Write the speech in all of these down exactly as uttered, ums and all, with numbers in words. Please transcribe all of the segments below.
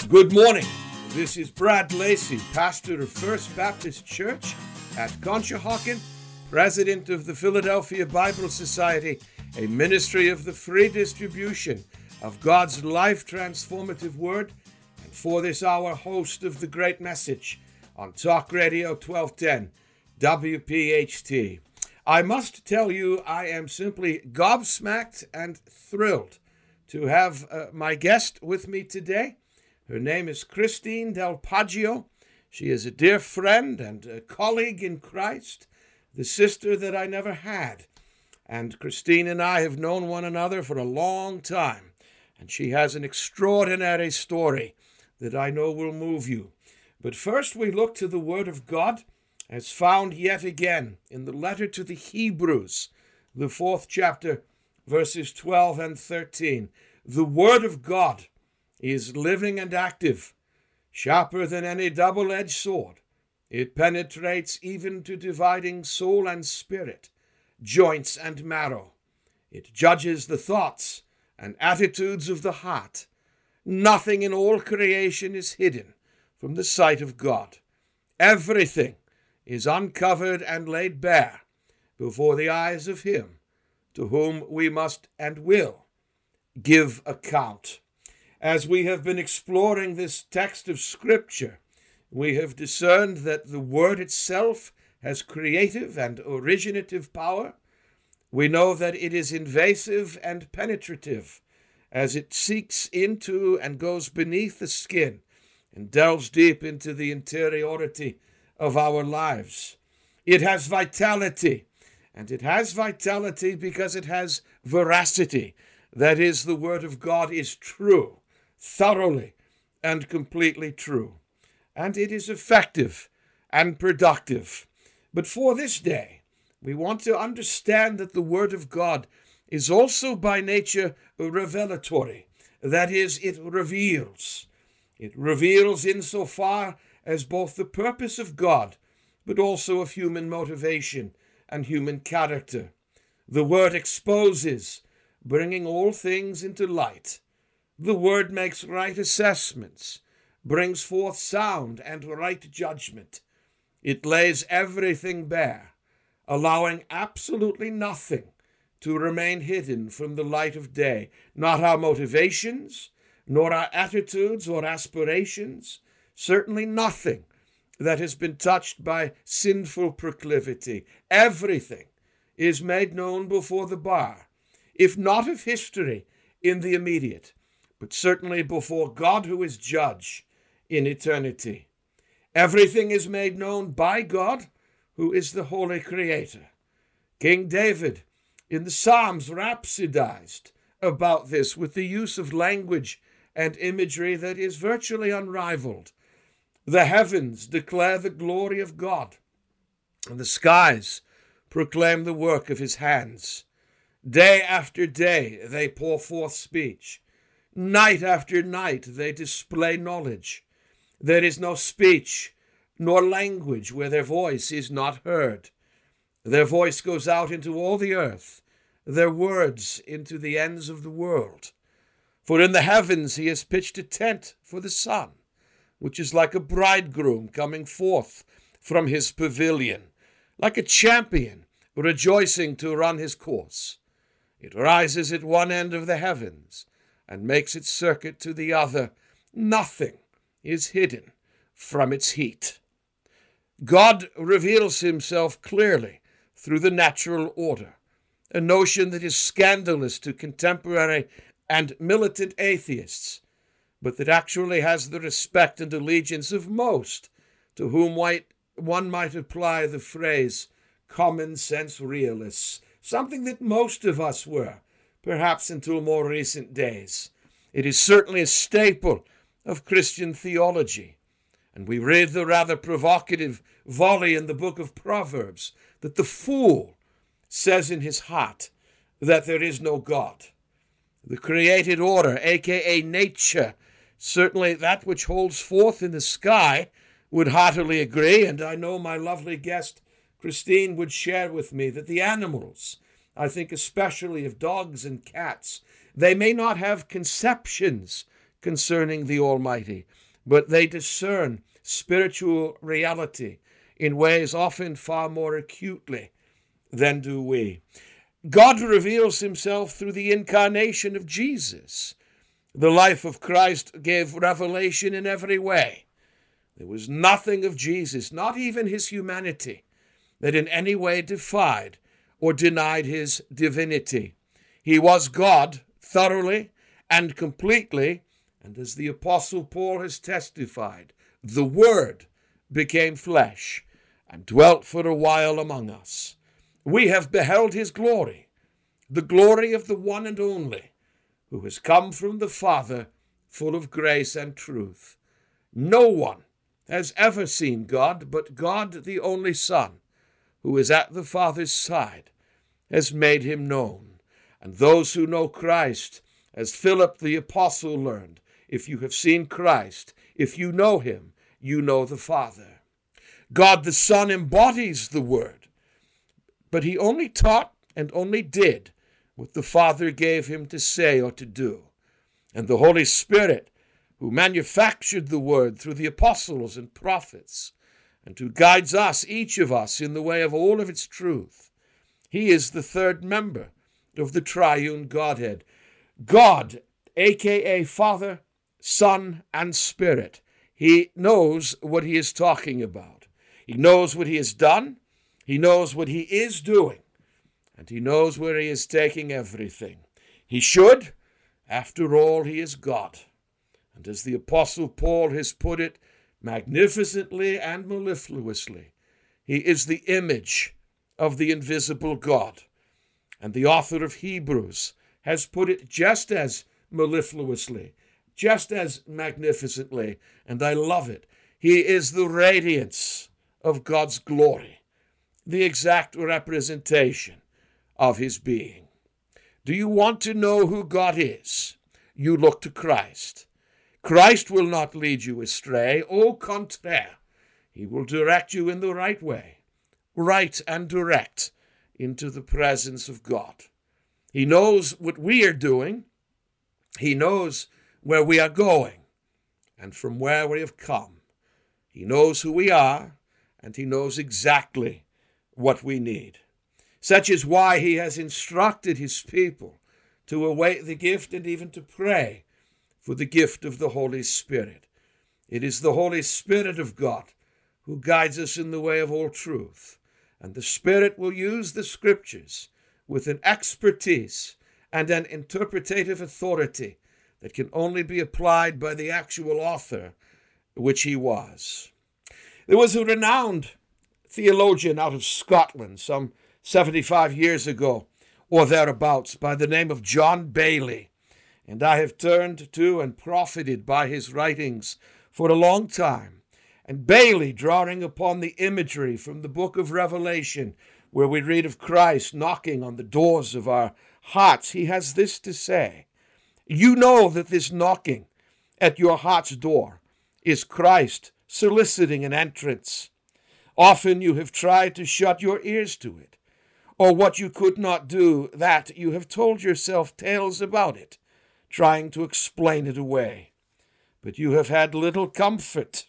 Good morning. This is Brad Lacey, pastor of First Baptist Church at Conshohocken, president of the Philadelphia Bible Society, a ministry of the free distribution of God's life-transformative word, and for this hour, host of The Great Message on Talk Radio twelve ten W P H T. I must tell you, I am simply gobsmacked and thrilled to have uh, my guest with me today. Her name is Christine Del Poggio. She is a dear friend and a colleague in Christ, the sister that I never had. And Christine and I have known one another for a long time, and she has an extraordinary story that I know will move you. But first we look to the Word of God as found yet again in the letter to the Hebrews, the fourth chapter, verses twelve and thirteen. The Word of God is living and active, sharper than any double-edged sword. It penetrates even to dividing soul and spirit, joints and marrow. It judges the thoughts and attitudes of the heart. Nothing in all creation is hidden from the sight of God. Everything is uncovered and laid bare before the eyes of Him to whom we must and will give account. As we have been exploring this text of Scripture, we have discerned that the Word itself has creative and originative power. We know that it is invasive and penetrative as it seeks into and goes beneath the skin and delves deep into the interiority of our lives. It has vitality, and it has vitality because it has veracity. That is, the Word of God is true, thoroughly and completely true. And it is effective and productive. But for this day, we want to understand that the Word of God is also by nature revelatory. That is, it reveals. It reveals insofar as both the purpose of God, but also of human motivation and human character. The Word exposes, bringing all things into light. The Word makes right assessments, brings forth sound and right judgment. It lays everything bare, allowing absolutely nothing to remain hidden from the light of day, not our motivations, nor our attitudes or aspirations, certainly nothing that has been touched by sinful proclivity. Everything is made known before the bar, if not of history in the immediate, but certainly before God who is judge in eternity. Everything is made known by God who is the holy creator. King David in the Psalms rhapsodized about this with the use of language and imagery that is virtually unrivaled. The heavens declare the glory of God, and the skies proclaim the work of his hands. Day after day they pour forth speech. Night after night they display knowledge. There is no speech nor language where their voice is not heard. Their voice goes out into all the earth, their words into the ends of the world. For in the heavens he has pitched a tent for the sun, which is like a bridegroom coming forth from his pavilion, like a champion rejoicing to run his course. It rises at one end of the heavens and makes its circuit to the other. Nothing is hidden from its heat. God reveals himself clearly through the natural order, a notion that is scandalous to contemporary and militant atheists, but that actually has the respect and allegiance of most, to whom one might apply the phrase common sense realists, something that most of us were, perhaps until more recent days. It is certainly a staple of Christian theology. And we read the rather provocative volley in the book of Proverbs that the fool says in his heart that there is no God. The created order, aka nature, certainly that which holds forth in the sky, would heartily agree, and I know my lovely guest Christine would share with me that the animals, I think especially of dogs and cats, they may not have conceptions concerning the Almighty, but they discern spiritual reality in ways often far more acutely than do we. God reveals himself through the incarnation of Jesus. The life of Christ gave revelation in every way. There was nothing of Jesus, not even his humanity, that in any way defied or denied his divinity. He was God thoroughly and completely, and as the Apostle Paul has testified, the Word became flesh and dwelt for a while among us. We have beheld his glory, the glory of the one and only, who has come from the Father, full of grace and truth. No one has ever seen God, but God, the only Son, who is at the Father's side, has made him known. And those who know Christ, as Philip the Apostle learned, if you have seen Christ, if you know him, you know the Father. God the Son embodies the Word, but he only taught and only did what the Father gave him to say or to do. And the Holy Spirit, who manufactured the Word through the apostles and prophets, and who guides us, each of us, in the way of all of its truth, he is the third member of the triune Godhead. God, aka Father, Son, and Spirit. He knows what he is talking about. He knows what he has done. He knows what he is doing. And he knows where he is taking everything. He should. After all, he is God. And as the Apostle Paul has put it magnificently and mellifluously, he is the image of the invisible God. And the author of Hebrews has put it just as mellifluously, just as magnificently, and I love it. He is the radiance of God's glory, the exact representation of his being. Do you want to know who God is? You look to Christ. Christ will not lead you astray. Au contraire, he will direct you in the right way, right and direct into the presence of God. He knows what we are doing. He knows where we are going and from where we have come. He knows who we are, and he knows exactly what we need. Such is why he has instructed his people to await the gift and even to pray for the gift of the Holy Spirit. It is the Holy Spirit of God who guides us in the way of all truth, and the Spirit will use the Scriptures with an expertise and an interpretative authority that can only be applied by the actual author, which he was. There was a renowned theologian out of Scotland some seventy-five years ago, or thereabouts, by the name of John Bailey, and I have turned to and profited by his writings for a long time. And Bailey, drawing upon the imagery from the book of Revelation, where we read of Christ knocking on the doors of our hearts, he has this to say: you know that this knocking at your heart's door is Christ soliciting an entrance. Often you have tried to shut your ears to it, or what you could not do, that you have told yourself tales about it, trying to explain it away. But you have had little comfort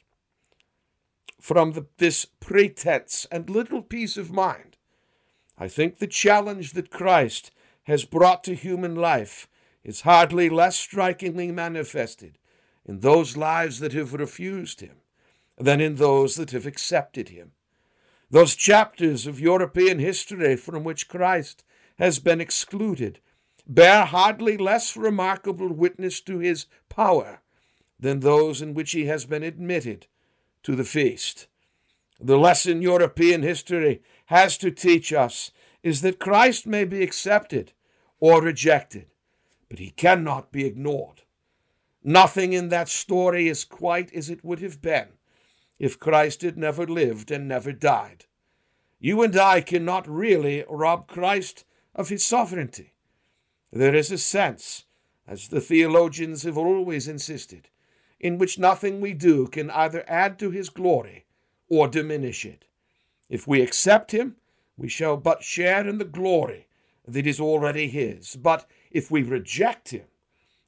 from the, this pretense and little peace of mind. I think the challenge that Christ has brought to human life is hardly less strikingly manifested in those lives that have refused him than in those that have accepted him. Those chapters of European history from which Christ has been excluded bear hardly less remarkable witness to his power than those in which he has been admitted to the feast. The lesson European history has to teach us is that Christ may be accepted or rejected, but he cannot be ignored. Nothing in that story is quite as it would have been if Christ had never lived and never died. You and I cannot really rob Christ of his sovereignty. There is a sense, as the theologians have always insisted, in which nothing we do can either add to his glory or diminish it. If we accept him, we shall but share in the glory that is already his. But if we reject him,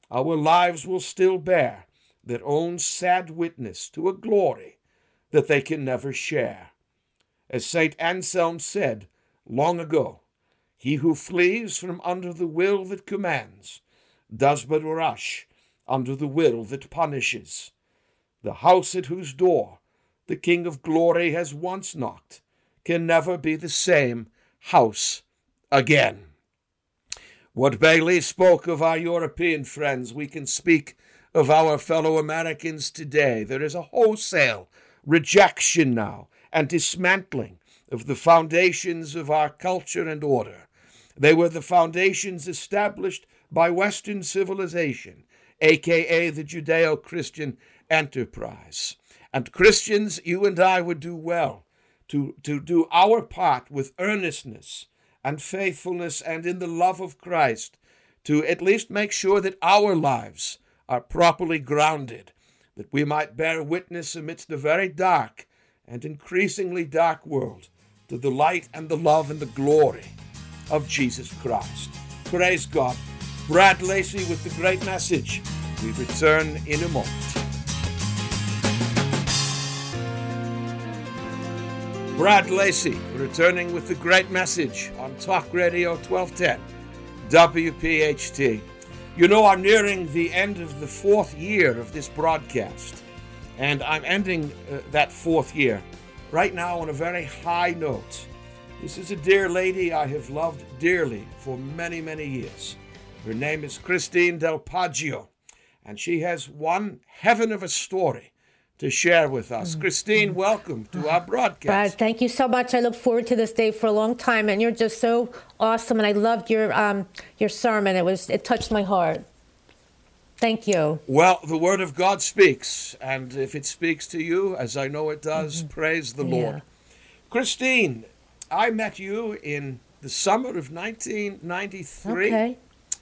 our lives will still bear their own sad witness to a glory that they can never share. As Saint Anselm said long ago, he who flees from under the will that commands does but rush under the will that punishes. The house at whose door the King of Glory has once knocked can never be the same house again. What Bailey spoke of our European friends, we can speak of our fellow Americans today. There is a wholesale rejection now and dismantling of the foundations of our culture and order. They were the foundations established by Western civilization, aka the Judeo-Christian enterprise. And Christians, you and I would do well to, to do our part with earnestness and faithfulness and in the love of Christ, to at least make sure that our lives are properly grounded, that we might bear witness amidst the very dark and increasingly dark world to the light and the love and the glory of Jesus Christ. Praise God. Brad Lacey with the great message. We return in a moment. Brad Lacey returning with the great message on Talk Radio twelve ten W P H T. You know, I'm nearing the end of the fourth year of this broadcast, and I'm ending uh, that fourth year right now on a very high note. This is a dear lady I have loved dearly for many, many years. Her name is Christine Del Poggio, and she has one heaven of a story to share with us. Mm-hmm. Christine, welcome to our broadcast. Brad, thank you so much. I look forward to this day for a long time, and you're just so awesome, and I loved your um, your sermon. It was it touched my heart. Thank you. Well, the Word of God speaks, and if it speaks to you, as I know it does, mm-hmm. praise the yeah. Lord. Christine, I met you in the summer of nineteen ninety-three. Okay.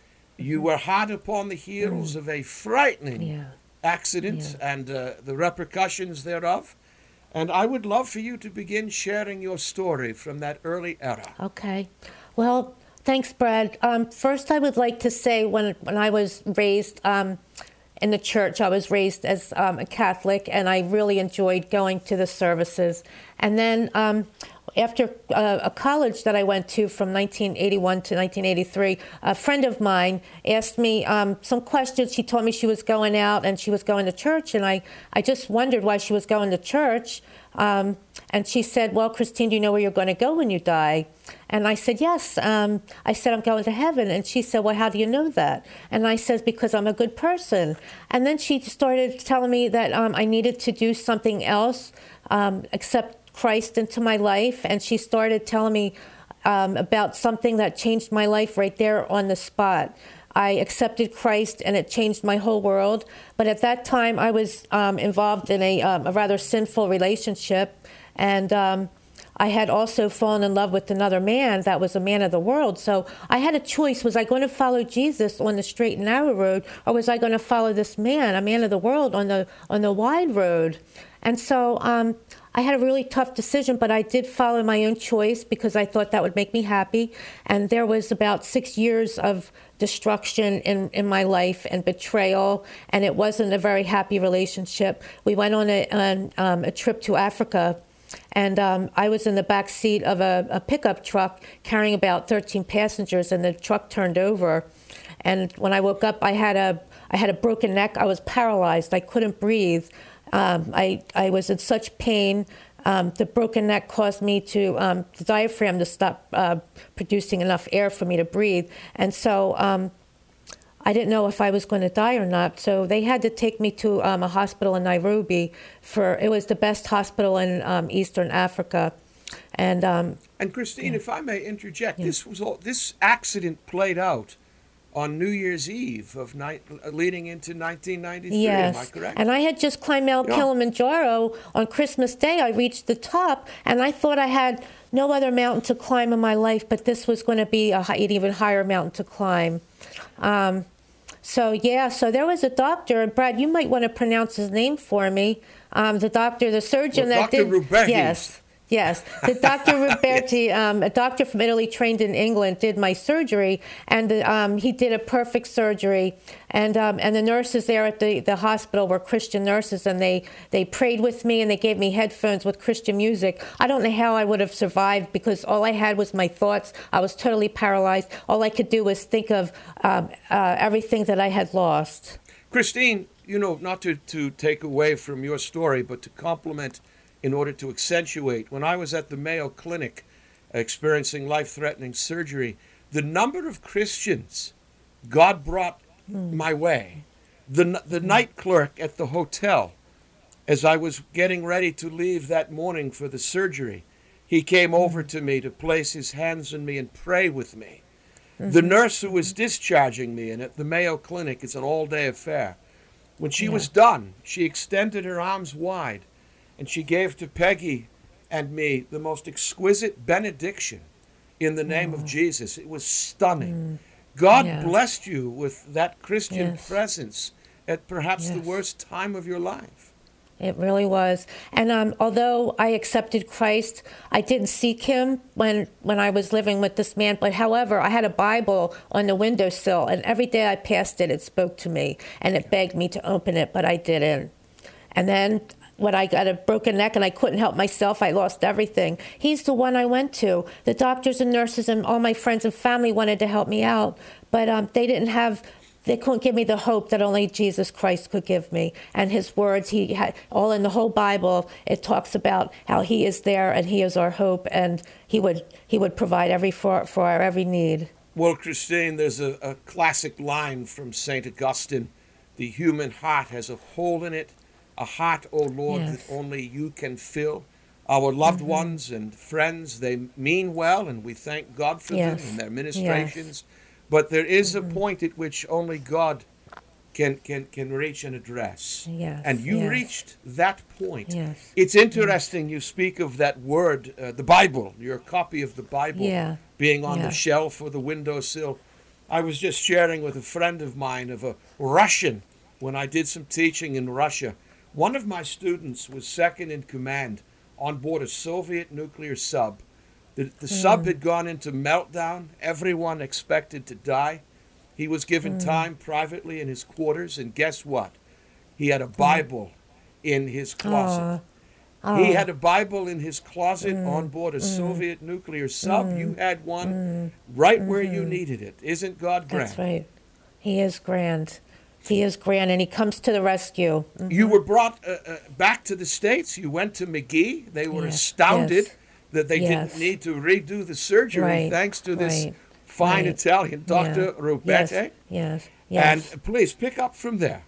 You were hot upon the heels mm. of a frightening yeah. accident yeah. and uh, the repercussions thereof. And I would love for you to begin sharing your story from that early era. Okay. Well, thanks, Brad. Um, first, I would like to say when, when I was raised um, in the church, I was raised as um, a Catholic, and I really enjoyed going to the services. And then um, after uh, a college that I went to from nineteen eighty-one to nineteen eighty-three, a friend of mine asked me um, some questions. She told me she was going out and she was going to church, and I, I just wondered why she was going to church. Um, and she said, well, Christine, do you know where you're going to go when you die? And I said, yes. Um, I said, I'm going to heaven. And she said, well, how do you know that? And I said, because I'm a good person. And then she started telling me that um, I needed to do something else, um, accept Christ into my life. And she started telling me um, about something that changed my life right there on the spot. I accepted Christ, and it changed my whole world. But at that time, I was um, involved in a, um, a rather sinful relationship, and um, I had also fallen in love with another man that was a man of the world. So I had a choice. Was I going to follow Jesus on the straight and narrow road, or was I going to follow this man, a man of the world, on the on the wide road? And so um, I had a really tough decision, but I did follow my own choice because I thought that would make me happy. And there was about six years of destruction in, in my life and betrayal, and it wasn't a very happy relationship. We went on a, on, um, a trip to Africa, and um, I was in the back seat of a, a pickup truck carrying about thirteen passengers, and the truck turned over. And when I woke up, I had a I had a broken neck. I was paralyzed. I couldn't breathe. Um, I, I was in such pain. Um, the broken neck caused me to, um, the diaphragm to stop uh, producing enough air for me to breathe. And so um, I didn't know if I was going to die or not. So they had to take me to um, a hospital in Nairobi. For it was the best hospital in um, Eastern Africa. And um, and Christine, yeah. if I may interject, yeah. this was all, this accident played out on New Year's Eve of night, leading into nineteen ninety-three, yes. am I correct? And I had just climbed Mount yeah. Kilimanjaro on Christmas Day. I reached the top, and I thought I had no other mountain to climb in my life, but this was going to be a high, an even higher mountain to climb. Um, so, yeah, so there was a doctor, and Brad, you might want to pronounce his name for me. Um, the doctor, the surgeon well, that Doctor did... Rubehi. Yes. Yes, the Doctor Roberti, um, a doctor from Italy trained in England, did my surgery, and um, he did a perfect surgery. And um, and the nurses there at the, the hospital were Christian nurses, and they, they prayed with me, and they gave me headphones with Christian music. I don't know how I would have survived, because all I had was my thoughts. I was totally paralyzed. All I could do was think of um, uh, everything that I had lost. Christine, you know, not to, to take away from your story, but to complement in order to accentuate. When I was at the Mayo Clinic experiencing life-threatening surgery, the number of Christians God brought mm. my way, the, the mm. night clerk at the hotel, as I was getting ready to leave that morning for the surgery, he came mm. over to me to place his hands on me and pray with me. Mm-hmm. The nurse who was discharging me, and at the Mayo Clinic, it's an all-day affair, when she yeah. was done, she extended her arms wide, and she gave to Peggy and me the most exquisite benediction in the name oh. of Jesus. It was stunning. Mm. God yeah. blessed you with that Christian yes. presence at perhaps yes. the worst time of your life. It really was. And um, although I accepted Christ, I didn't seek him when, when I was living with this man. But however, I had a Bible on the windowsill, and every day I passed it, it spoke to me, and it begged me to open it, but I didn't. And then when I got a broken neck and I couldn't help myself, I lost everything. He's the one I went to. The doctors and nurses and all my friends and family wanted to help me out, but um, they didn't have, they couldn't give me the hope that only Jesus Christ could give me. And his words, he had all in the whole Bible, it talks about how he is there and he is our hope, and he would he would provide every for, for our every need. Well, Christine, there's a, a classic line from Saint Augustine: the human heart has a hole in it, a heart, O Lord, yes. that only you can fill. Our loved mm-hmm. ones and friends, they mean well, and we thank God for yes. them and their ministrations. Yes. But there is mm-hmm. a point at which only God can can can reach and address. Yes. And you yes. reached that point. Yes. It's interesting yes. you speak of that word, uh, the Bible, your copy of the Bible yeah. being on yeah. the shelf or the windowsill. I was just sharing with a friend of mine of a Russian when I did some teaching in Russia. One of my students was second in command on board a Soviet nuclear sub. The, the mm. sub had gone into meltdown. Everyone expected to die. He was given mm. time privately in his quarters, and guess what? He had a Bible mm. in his closet. Uh, uh, he had a Bible in his closet mm, on board a mm, Soviet nuclear sub. Mm, you had one mm, right where mm-hmm. you needed it. Isn't God grand? That's right. He is grand. He is grand, and he comes to the rescue. Mm-hmm. You were brought uh, uh, back to the States. You went to McGee. They were yes. astounded yes. that they yes. didn't need to redo the surgery right. thanks to this right. fine right. Italian Doctor yeah. Roberti. Yes. Yes. yes. And please pick up from there.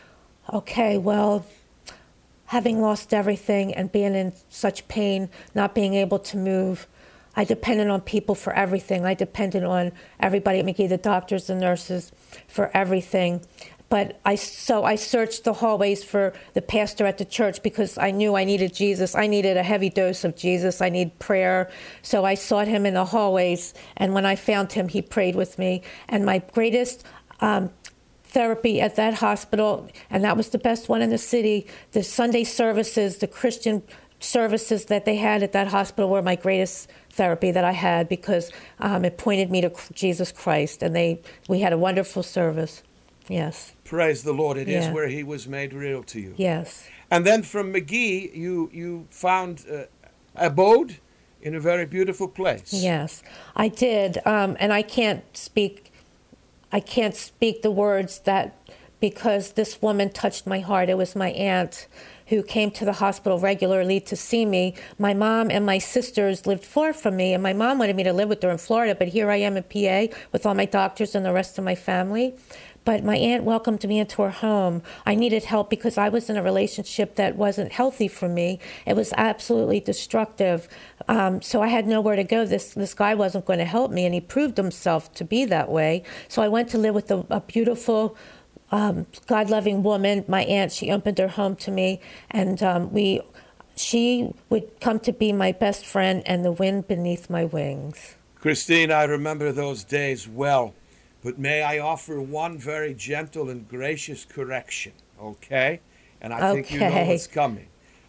Okay, well, having lost everything and being in such pain, not being able to move, I depended on people for everything. I depended on everybody at McGee, the doctors, the nurses, for everything. But I so I searched the hallways for the pastor at the church because I knew I needed Jesus. I needed a heavy dose of Jesus. I need prayer. So I sought him in the hallways. And when I found him, he prayed with me. And my greatest um, therapy at that hospital, and that was the best one in the city, the Sunday services, the Christian services that they had at that hospital were my greatest therapy that I had, because um, it pointed me to Jesus Christ. And they we had a wonderful service. Yes. Praise the Lord. It yeah. is where he was made real to you. Yes. And then from McGee, you, you found uh, abode in a very beautiful place. Yes, I did. Um, and I can't speak, I can't speak the words that, because this woman touched my heart. It was my aunt who came to the hospital regularly to see me. My mom and my sisters lived far from me, and my mom wanted me to live with her in Florida, but here I am in P A with all my doctors and the rest of my family. But my aunt welcomed me into her home. I needed help because I was in a relationship that wasn't healthy for me. It was absolutely destructive. Um, so I had nowhere to go. This this guy wasn't going to help me, and he proved himself to be that way. So I went to live with a, a beautiful, um, God-loving woman. My aunt, she opened her home to me, and um, we, she would come to be my best friend and the wind beneath my wings. Christine, I remember those days well. But may I offer one very gentle and gracious correction, okay? And I okay. think you know what's coming.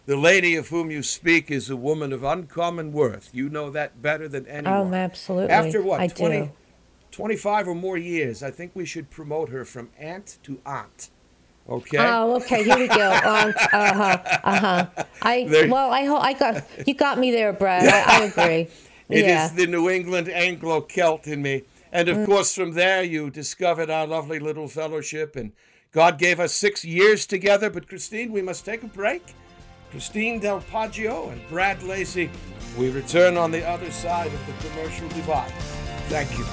the lady of whom you speak is a woman of uncommon worth. You know that better than anyone. Oh, absolutely. After what, I twenty, do. twenty-five or more years, I think we should promote her from aunt to aunt. Okay. Oh, okay. Here we go. Um, uh huh. Uh huh. I There- well, I ho- I got you got me there, Brad. I, I agree. It yeah. is the New England Anglo-Celt in me. And of course, from there, you discovered our lovely little fellowship. And God gave us six years together. But Christine, we must take a break. Christine Del Poggio and Brad Lacey, we return on the other side of the commercial divide. Thank you.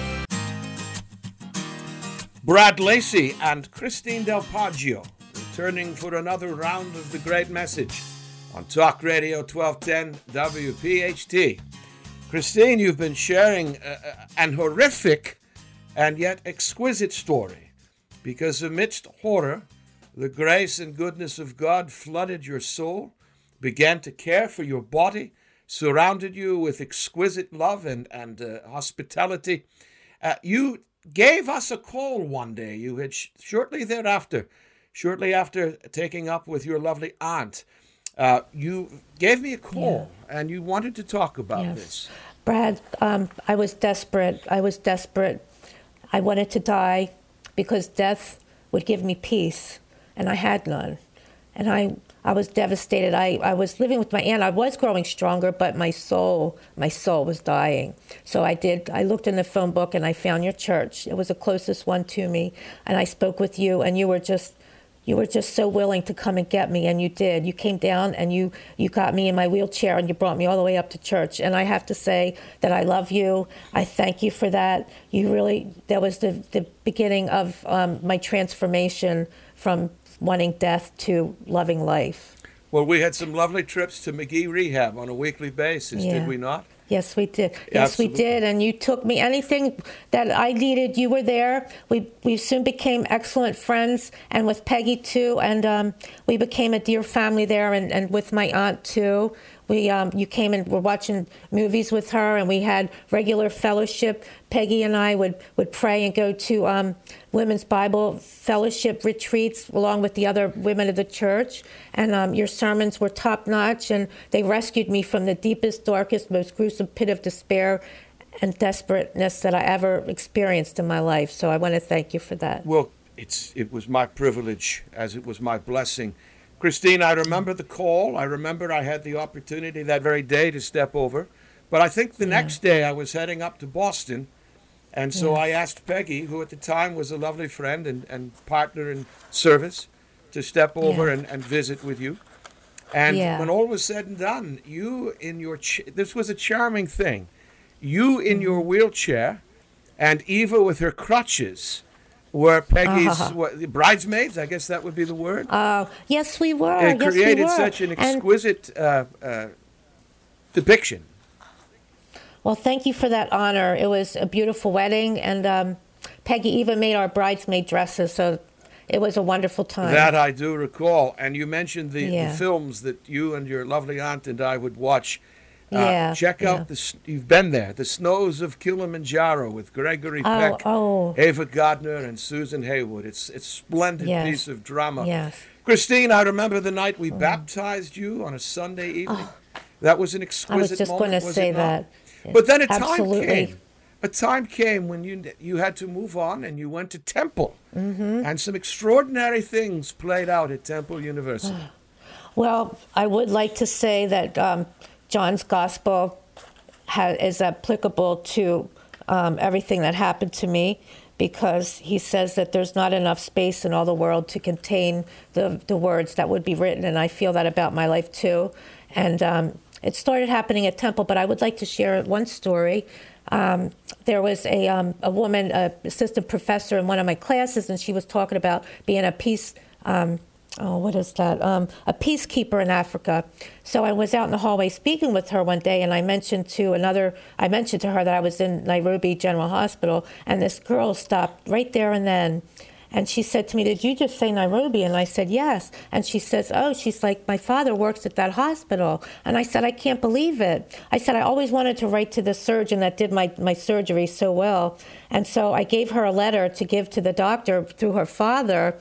Brad Lacey and Christine Del Poggio returning for another round of the great message on Talk Radio twelve ten W P H T. Christine, you've been sharing uh, an horrific and yet exquisite story, because amidst horror, the grace and goodness of God flooded your soul, began to care for your body, surrounded you with exquisite love and, and uh, hospitality. Uh, you gave us a call one day. You had sh- shortly thereafter, shortly after taking up with your lovely aunt, uh, you gave me a call, yeah. and you wanted to talk about yes. this. Brad, um, I was desperate. I was desperate. I wanted to die because death would give me peace, and I had none. And I, I was devastated. I, I was living with my aunt. I was growing stronger, but my soul, my soul was dying. So I did, I looked in the phone book and I found your church. It was the closest one to me. And I spoke with you, and you were just, you were just so willing to come and get me, and you did. You came down and you, you got me in my wheelchair and you brought me all the way up to church. And I have to say that I love you. I thank you for that. You really, that was the, the beginning of um, my transformation from wanting death to loving life. Well, we had some lovely trips to McGee Rehab on a weekly basis, Yeah. did we not? Yes, we did. Yes, Absolutely. we did. And you took me anything that I needed. You were there. We we soon became excellent friends, and with Peggy too. And um, we became a dear family there. And, and with my aunt too. We um, you came and were watching movies with her, and we had regular fellowship. Peggy and I would, would pray and go to um, women's Bible fellowship retreats along with the other women of the church. And um, your sermons were top notch, and they rescued me from the deepest, darkest, most gruesome pit of despair and desperateness that I ever experienced in my life. So I want to thank you for that. Well, it's it was my privilege, as it was my blessing. Christine, I remember the call. I remember I had the opportunity that very day to step over. But I think the yeah. next day I was heading up to Boston. And so yes. I asked Peggy, who at the time was a lovely friend and, and partner in service, to step over yeah. and, and visit with you. And yeah. when all was said and done, you in your, ch- this was a charming thing. You in your wheelchair and Eva with her crutches were Peggy's uh-huh. what, bridesmaids, I guess that would be the word. Uh, yes, we were. It yes, created we were. such an And- exquisite uh, uh, depiction. Well, thank you for that honor. It was a beautiful wedding, and um, Peggy even made our bridesmaid dresses, so it was a wonderful time. That I do recall. And you mentioned the, Yeah. the films that you and your lovely aunt and I would watch. Uh, Yeah, check out yeah. the. s- You've been there. The Snows of Kilimanjaro with Gregory Oh, Peck, oh. Ava Gardner, and Susan Haywood. It's it's a splendid Yes. piece of drama. Yes. Christine, I remember the night we baptized you on a Sunday evening. That was an I exquisite was just moment, going to was say it not? that. But then a time Absolutely. came. A time came when you you had to move on and you went to Temple. Mm-hmm. And some extraordinary things played out at Temple University. Well, I would like to say that um, John's gospel ha- is applicable to um, everything that happened to me, because he says that there's not enough space in all the world to contain the, the words that would be written, and I feel that about my life too. And um, it started happening at Temple, but I would like to share one story. Um, there was a, um, a woman, an assistant professor in one of my classes, and she was talking about being a peace um, oh, what is that? Um, a peacekeeper in Africa. So I was out in the hallway speaking with her one day, and I mentioned to another, I mentioned to her that I was in Nairobi General Hospital, and this girl stopped right there and then. And she said to me, "Did you just say Nairobi?" And I said, "Yes." And she says, "Oh," she's like, "my father works at that hospital." And I said, "I can't believe it." I said, "I always wanted to write to the surgeon that did my, my surgery so well." And so I gave her a letter to give to the doctor through her father.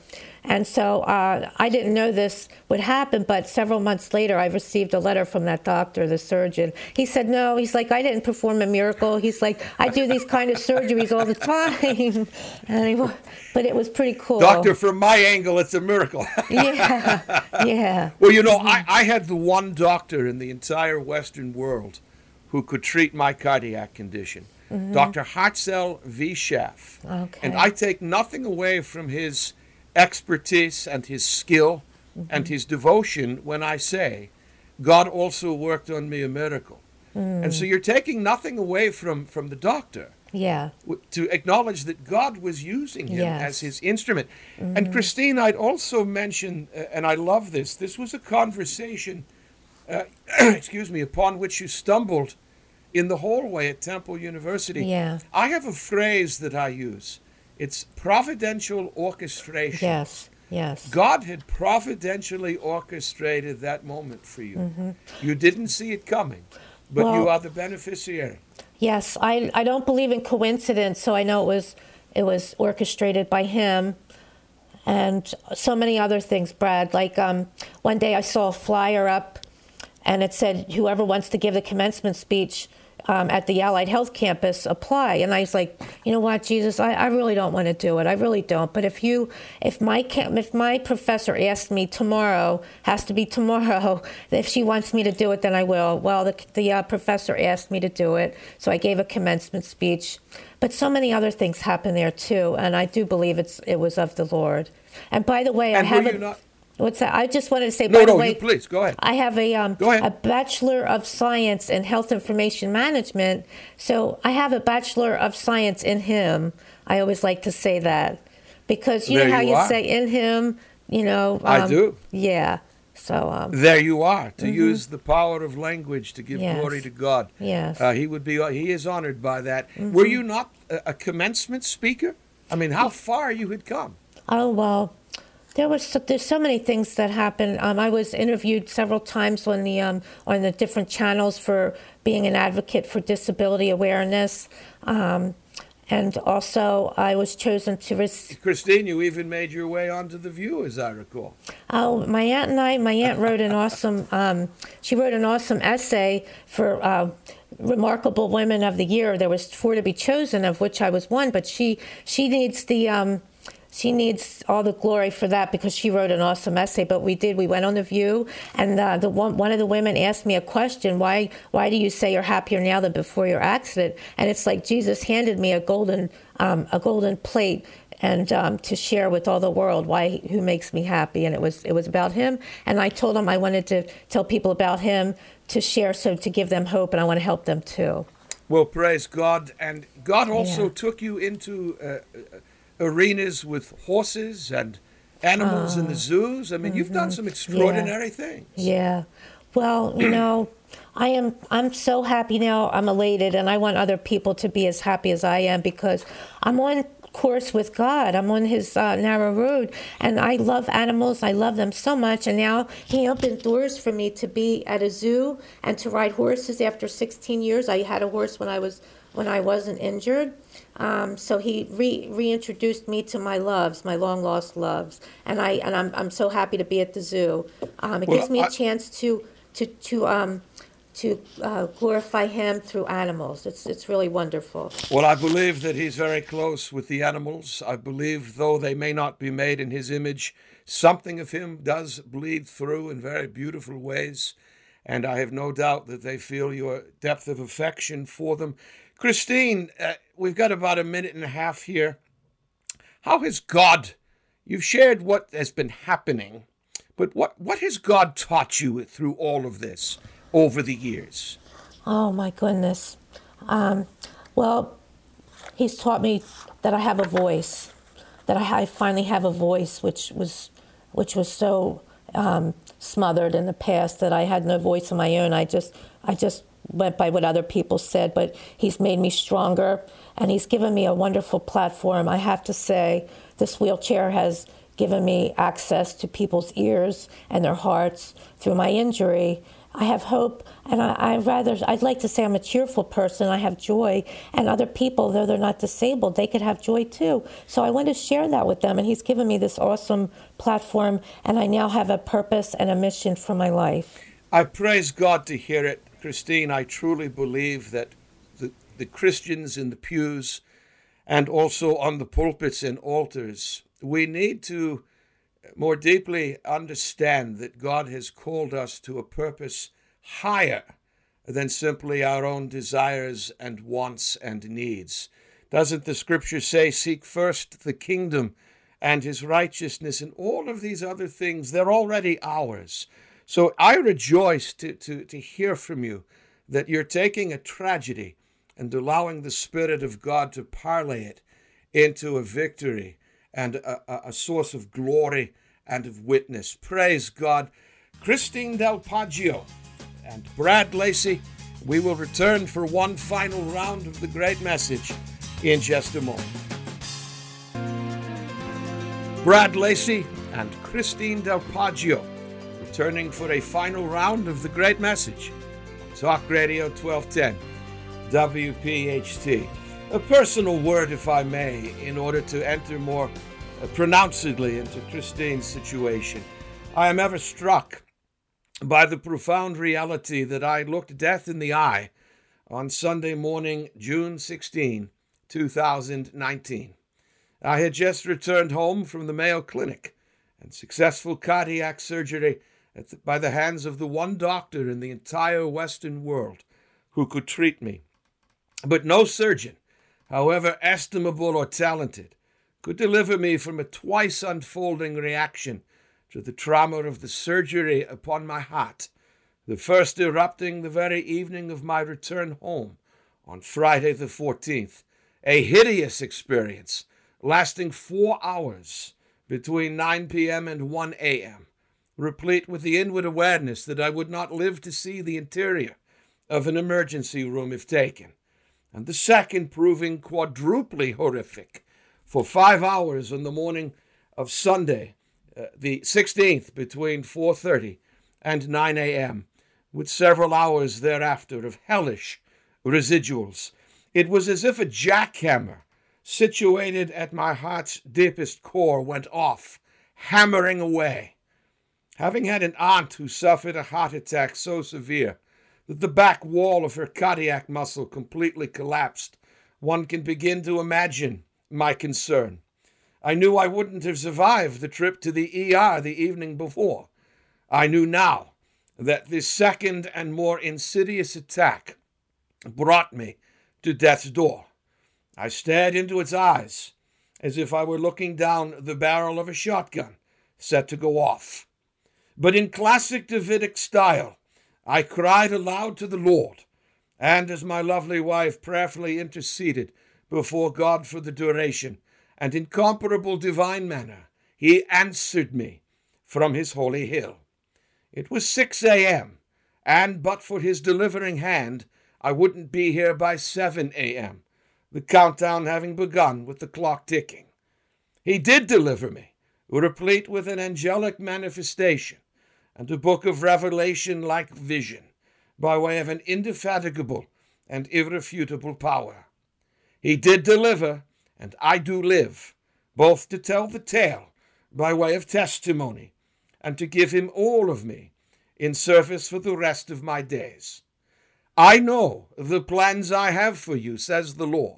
And so uh, I didn't know this would happen, but several months later, I received a letter from that doctor, the surgeon. He said, no, he's like, I didn't perform a miracle. He's like, I do these kind of surgeries all the time. And he, but it was pretty cool. Doctor, from my angle, it's a miracle. Yeah, yeah. Well, you know, I, I had the one doctor in the entire Western world who could treat my cardiac condition, mm-hmm. Doctor Hartzell V. Schaff. Okay. And I take nothing away from his expertise and his skill mm-hmm. and his devotion when I say God also worked on me a miracle. Mm. And so you're taking nothing away from, from the doctor. Yeah. To acknowledge that God was using him yes. as his instrument. Mm-hmm. And Christine, I'd also mention, uh, and I love this, this was a conversation, uh, excuse me, upon which you stumbled in the hallway at Temple University. Yeah. I have a phrase that I use. It's providential orchestration. Yes, yes. God had providentially orchestrated that moment for you. Mm-hmm. You didn't see it coming, but well, you are the beneficiary. Yes, I I don't believe in coincidence, so I know it was it was orchestrated by him, and so many other things, Brad. Like um, one day I saw a flyer up, and it said, "Whoever wants to give the commencement speech um, at the Allied Health Campus, apply." And I was like, you know what, Jesus, I, I really don't want to do it. I really don't. But if you, if my if my professor asked me tomorrow, has to be tomorrow, if she wants me to do it, then I will. Well, the the uh, professor asked me to do it, so I gave a commencement speech. But so many other things happened there too, and I do believe it's it was of the Lord. And by the way, and I have were a, you not? What's that? I just wanted to say, no, by no, the way, you please, go ahead. I have a um, Go ahead. a Bachelor of Science in Health Information Management. So I have a Bachelor of Science in Him. I always like to say that. Because you There know how you you are. say in Him, you know. Um, I do. Yeah. So um, There you are, to mm-hmm. use the power of language to give Yes. glory to God. Yes. Uh, he would be. He is honored by that. Mm-hmm. Were you not a, a commencement speaker? I mean, how far you had come? Oh, well, there was so, there's so many things that happened. Um, I was interviewed several times on the um, on the different channels for being an advocate for disability awareness, um, and also I was chosen to. Res- Christine, you even made your way onto The View, as I recall. Oh, my aunt and I. My aunt wrote an awesome. Um, she wrote an awesome essay for. Uh, Remarkable Women of the Year. There was four to be chosen, of which I was one. But she she needs the um, she needs all the glory for that because she wrote an awesome essay. But we did. We went on The View, and uh, the one one of the women asked me a question. Why why do you say you're happier now than before your accident? And it's like Jesus handed me a golden um, a golden plate. And um, to share with all the world why who makes me happy, and it was it was about him. And I told him I wanted to tell people about him to share, so to give them hope, and I want to help them too. Well, praise God, and God also Yeah. took you into uh, uh, arenas with horses and animals in the zoos. I mean, mm-hmm. you've done some extraordinary yeah. things. Yeah. Well, you know, I am I'm so happy now. I'm elated, and I want other people to be as happy as I am because I'm on course with God. I'm on his uh, narrow road, and I love animals. I love them so much, and now he opened doors for me to be at a zoo and to ride horses after sixteen years. I had a horse when I was when I wasn't injured. Um, so he re- reintroduced me to my loves, my long lost loves, and I and I'm I'm so happy to be at the zoo. Um, it Well, gives me a I- chance to to to um to uh, glorify him through animals. It's it's really wonderful. Well, I believe that he's very close with the animals. I believe, though they may not be made in his image, something of him does bleed through in very beautiful ways. And I have no doubt that they feel your depth of affection for them. Christine, uh, we've got about a minute and a half here. How has God, you've shared what has been happening, but what, what has God taught you through all of this over the years? Oh my goodness. Um, well, he's taught me that I have a voice, that I, I finally have a voice, which was, which was so um, smothered in the past that I had no voice of my own. I just, I just went by what other people said. But he's made me stronger, and he's given me a wonderful platform. I have to say, this wheelchair has given me access to people's ears and their hearts through my injury. I have hope, and I, I rather, I'd like to say I'm a cheerful person. I have joy, and other people, though they're not disabled, they could have joy too. So I want to share that with them, and he's given me this awesome platform, and I now have a purpose and a mission for my life. I praise God to hear it, Christine. I truly believe that the, the Christians in the pews and also on the pulpits and altars, we need to more deeply understand that God has called us to a purpose higher than simply our own desires and wants and needs. Doesn't the scripture say, seek first the kingdom and his righteousness, and all of these other things, they're already ours. So I rejoice to, to, to hear from you that you're taking a tragedy and allowing the Spirit of God to parlay it into a victory and a, a source of glory and of witness. Praise God. Christine Del Poggio and Brad Lacey, we will return for one final round of the great message in just a moment. Brad Lacey and Christine Del Poggio returning for a final round of the great message. Talk Radio twelve ten, W P H T. A personal word, if I may, in order to enter more pronouncedly into Christine's situation. I am ever struck by the profound reality that I looked death in the eye on Sunday morning, June sixteenth, two thousand nineteen. I had just returned home from the Mayo Clinic and successful cardiac surgery at the, by the hands of the one doctor in the entire Western world who could treat me. But no surgeon, however estimable or talented, could deliver me from a twice unfolding reaction to the trauma of the surgery upon my heart, the first erupting the very evening of my return home on Friday the fourteenth, a hideous experience lasting four hours between nine p.m. and one a.m., replete with the inward awareness that I would not live to see the interior of an emergency room if taken, and the second proving quadruply horrific for five hours on the morning of Sunday, uh, the sixteenth, between four thirty and nine a.m., with several hours thereafter of hellish residuals. It was as if a jackhammer situated at my heart's deepest core went off, hammering away. Having had an aunt who suffered a heart attack so severe that the back wall of her cardiac muscle completely collapsed, one can begin to imagine my concern. I knew I wouldn't have survived the trip to the E R the evening before. I knew now that this second and more insidious attack brought me to death's door. I stared into its eyes as if I were looking down the barrel of a shotgun set to go off. But in classic Davidic style, I cried aloud to the Lord, and as my lovely wife prayerfully interceded before God for the duration and incomparable divine manner, he answered me from his holy hill. It was six a.m., and but for his delivering hand, I wouldn't be here by seven a.m., the countdown having begun with the clock ticking. He did deliver me, replete with an angelic manifestation and a book of revelation-like vision, by way of an indefatigable and irrefutable power. He did deliver, and I do live, both to tell the tale by way of testimony, and to give him all of me in service for the rest of my days. I know the plans I have for you, says the Lord,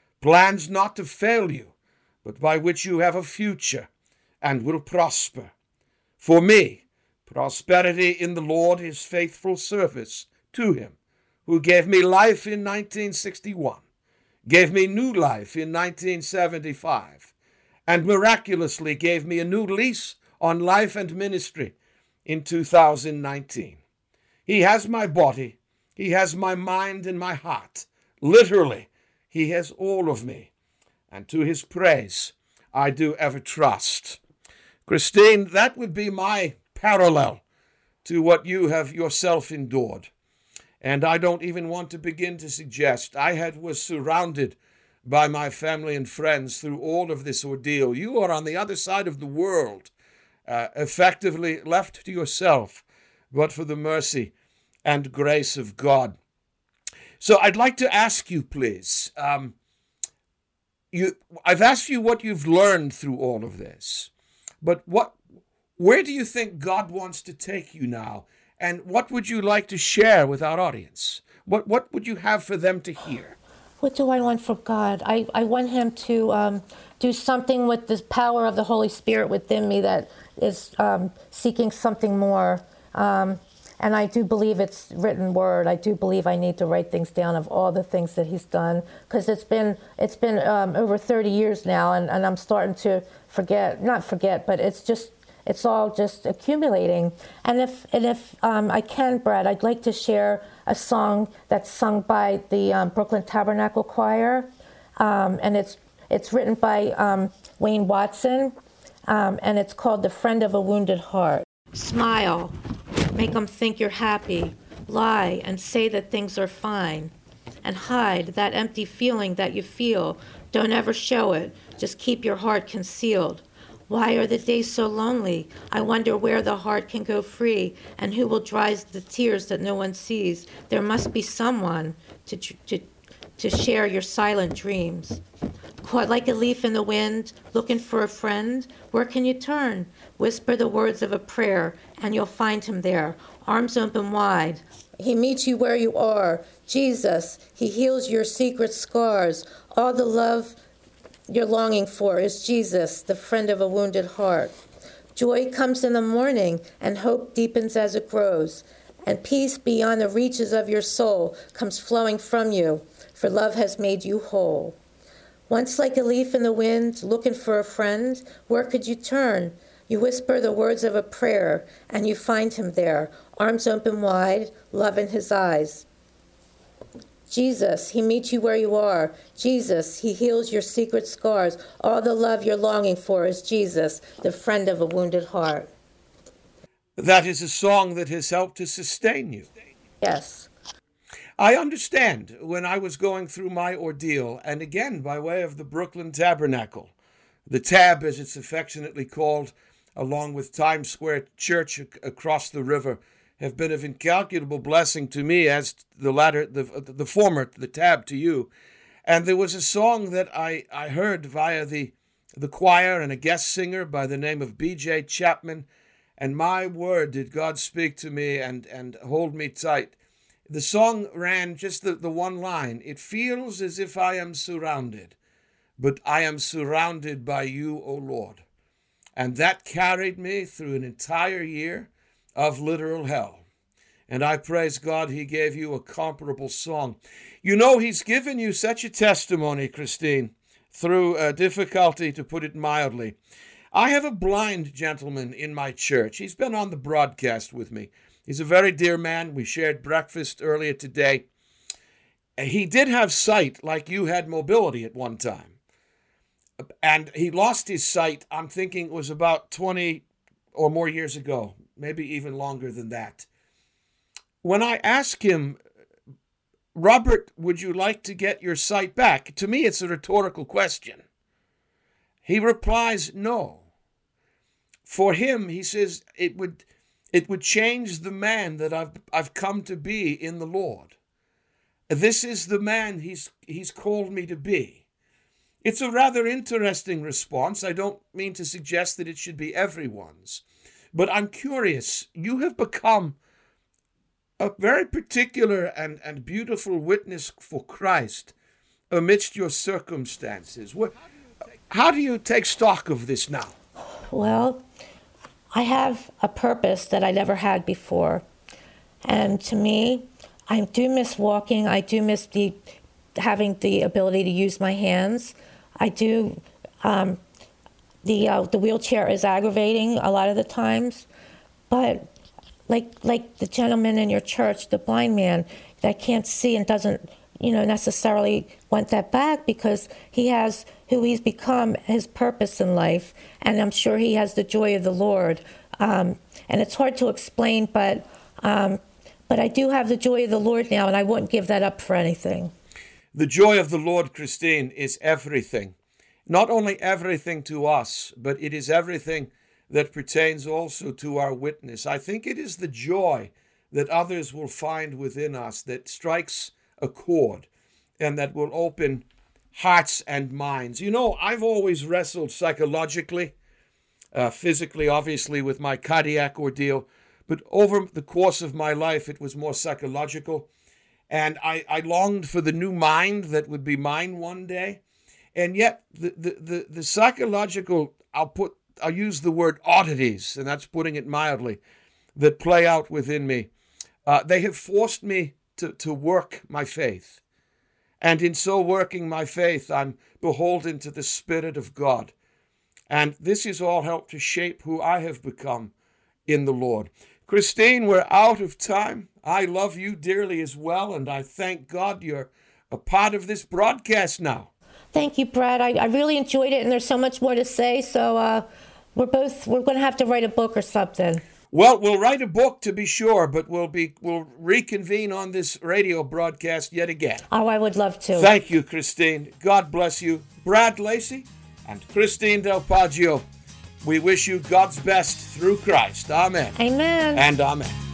plans not to fail you, but by which you have a future and will prosper. For me, prosperity in the Lord is faithful service to him, who gave me life in nineteen sixty-one, gave me new life in nineteen seventy-five, and miraculously gave me a new lease on life and ministry in two thousand nineteen. He has my body, he has my mind and my heart. Literally, he has all of me, and to his praise I do ever trust. Christine, that would be my parallel to what you have yourself endured. And I don't even want to begin to suggest. I had was surrounded by my family and friends through all of this ordeal. You are on the other side of the world, uh, effectively left to yourself, but for the mercy and grace of God. So I'd like to ask you, please, um, you, I've asked you what you've learned through all of this, but what, where do you think God wants to take you now? And what would you like to share with our audience? What, what would you have for them to hear? What do I want from God? I, I want him to um, do something with the power of the Holy Spirit within me that is um, seeking something more. Um, and I do believe it's written word. I do believe I need to write things down of all the things that he's done, because it's been it's been um, over thirty years now, and, and I'm starting to forget, not forget, but it's just, it's all just accumulating. And if and if um, I can, Brad, I'd like to share a song that's sung by the um, Brooklyn Tabernacle Choir, um, and it's it's written by um, Wayne Watson, um, and it's called "The Friend of a Wounded Heart." Smile, make them think you're happy. Lie and say that things are fine, and hide that empty feeling that you feel. Don't ever show it. Just keep your heart concealed. Why are the days so lonely? I wonder where the heart can go free, and who will dry the tears that no one sees. There must be someone to to to share your silent dreams. Caught like a leaf in the wind, looking for a friend, where can you turn? Whisper the words of a prayer, and you'll find him there, arms open wide. He meets you where you are. Jesus, he heals your secret scars. All the love you're longing for is Jesus, the friend of a wounded heart. Joy comes in the morning, and hope deepens as it grows. And peace beyond the reaches of your soul comes flowing from you, for love has made you whole. Once like a leaf in the wind, looking for a friend, where could you turn? You whisper the words of a prayer, and you find him there, arms open wide, love in his eyes. Jesus, he meets you where you are. Jesus, he heals your secret scars. All the love you're longing for is Jesus, the friend of a wounded heart. That is a song that has helped to sustain you. Yes. I understand when I was going through my ordeal, and again by way of the Brooklyn Tabernacle, the Tab as it's affectionately called, along with Times Square Church across the river, have been of incalculable blessing to me, as the latter, the the former, the Tab to you. And there was a song that I, I heard via the the choir and a guest singer by the name of B J Chapman, and my word, did God speak to me and, and hold me tight. The song ran just the, the one line: it feels as if I am surrounded, but I am surrounded by you, O Lord. And that carried me through an entire year of literal hell. And I praise God he gave you a comparable song. You know, he's given you such a testimony, Christine, through a difficulty, to put it mildly. I have a blind gentleman in my church. He's been on the broadcast with me. He's a very dear man. We shared breakfast earlier today. He did have sight like you had mobility at one time. And he lost his sight, I'm thinking it was about twenty or more years ago, maybe even longer than that. When I ask him, Robert, would you like to get your sight back? To me, it's a rhetorical question. He replies, no. For him, he says, it would it would change the man that I've I've come to be in the Lord. This is the man he's he's called me to be. It's a rather interesting response. I don't mean to suggest that it should be everyone's, but I'm curious. You have become a very particular and, and beautiful witness for Christ amidst your circumstances. What, how do you take stock of this now? Well, I have a purpose that I never had before. And to me, I do miss walking. I do miss the having the ability to use my hands. I do. Um, the uh, the wheelchair is aggravating a lot of the times, but like like the gentleman in your church, the blind man that can't see and doesn't, you know, necessarily want that back because he has who he's become, his purpose in life, and I'm sure he has the joy of the Lord. Um, and it's hard to explain, but um, but I do have the joy of the Lord now, and I wouldn't give that up for anything. The joy of the Lord, Christine, is everything. Not only everything to us, but it is everything that pertains also to our witness. I think it is the joy that others will find within us that strikes a chord and that will open hearts and minds. You know, I've always wrestled psychologically, uh, physically, obviously, with my cardiac ordeal, but over the course of my life, it was more psychological. And I, I longed for the new mind that would be mine one day. And yet the, the, the, the psychological, I'll put, I'll use the word oddities, and that's putting it mildly, that play out within me. Uh, they have forced me to, to work my faith. And in so working my faith, I'm beholden to the Spirit of God. And this has all helped to shape who I have become in the Lord. Christine, we're out of time. I love you dearly as well, and I thank God you're a part of this broadcast now. Thank you, Brad. I, I really enjoyed it, and there's so much more to say. So uh, we're both we're going to have to write a book or something. Well, we'll write a book to be sure, but we'll be we'll reconvene on this radio broadcast yet again. Oh, I would love to. Thank you, Christine. God bless you. Brad Lacey and Christine Del Poggio, we wish you God's best through Christ. Amen. Amen. And amen.